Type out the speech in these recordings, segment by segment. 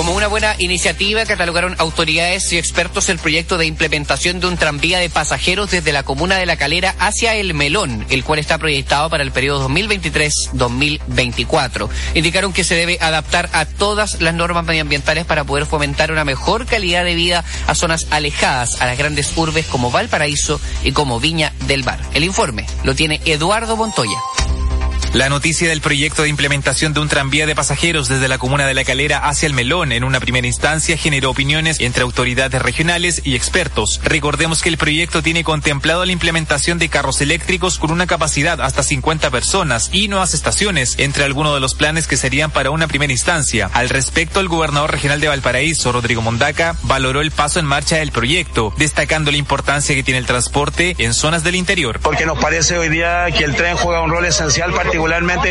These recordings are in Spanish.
Como una buena iniciativa, catalogaron autoridades y expertos el proyecto de implementación de un tranvía de pasajeros desde la comuna de La Calera hacia El Melón, el cual está proyectado para el periodo 2023-2024. Indicaron que se debe adaptar a todas las normas medioambientales para poder fomentar una mejor calidad de vida a zonas alejadas a las grandes urbes como Valparaíso y como Viña del Mar. El informe lo tiene Eduardo Montoya. La noticia del proyecto de implementación de un tranvía de pasajeros desde la comuna de La Calera hacia El Melón en una primera instancia generó opiniones entre autoridades regionales y expertos. Recordemos que el proyecto tiene contemplado la implementación de carros eléctricos con una capacidad hasta 50 personas y nuevas estaciones, entre algunos de los planes que serían para una primera instancia. Al respecto, el gobernador regional de Valparaíso, Rodrigo Mondaca, valoró el paso en marcha del proyecto, destacando la importancia que tiene el transporte en zonas del interior. Porque nos parece hoy día que el tren juega un rol esencial, particularmente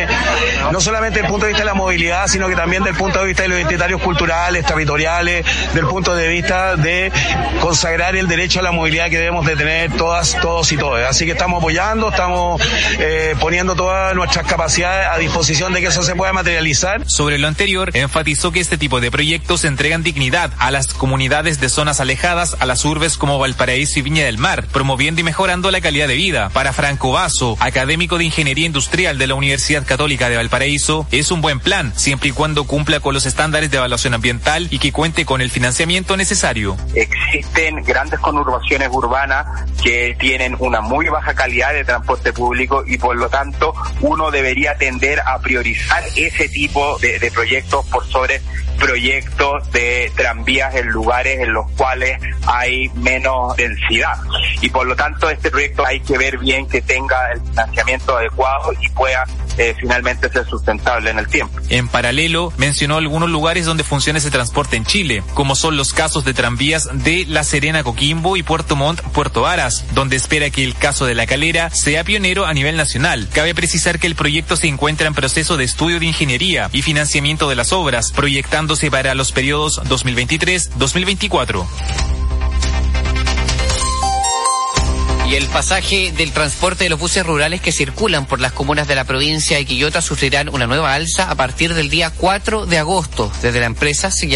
no solamente desde el punto de vista de la movilidad, sino que también desde el punto de vista de los identitarios culturales, territoriales, del punto de vista de consagrar el derecho a la movilidad que debemos de tener todas, todos y todas. Así que estamos apoyando, estamos poniendo todas nuestras capacidades a disposición de que eso se pueda materializar. Sobre lo anterior, enfatizó que este tipo de proyectos entregan dignidad a las comunidades de zonas alejadas a las urbes como Valparaíso y Viña del Mar, promoviendo y mejorando la calidad de vida. Para Franco Vaso, académico de Ingeniería Industrial de la Universidad Católica de Valparaíso, es un buen plan, siempre y cuando cumpla con los estándares de evaluación ambiental y que cuente con el financiamiento necesario. Existen grandes conurbaciones urbanas que tienen una muy baja calidad de transporte público y por lo tanto uno debería tender a priorizar ese tipo de proyectos por sobre proyectos de tranvías en lugares en los cuales hay menos densidad. Y por lo tanto este proyecto hay que ver bien que tenga el financiamiento adecuado y pueda finalmente ser sustentable en el tiempo. En paralelo, mencionó algunos lugares donde funciona ese transporte en Chile, como son los casos de tranvías de La Serena, Coquimbo y Puerto Montt, Puerto Varas, donde espera que el caso de La Calera sea pionero a nivel nacional. Cabe precisar que el proyecto se encuentra en proceso de estudio de ingeniería y financiamiento de las obras, proyectándose para los periodos 2023-2024. Y el pasaje del transporte de los buses rurales que circulan por las comunas de la provincia de Quillota sufrirán una nueva alza a partir del día 4 de agosto. Desde la empresa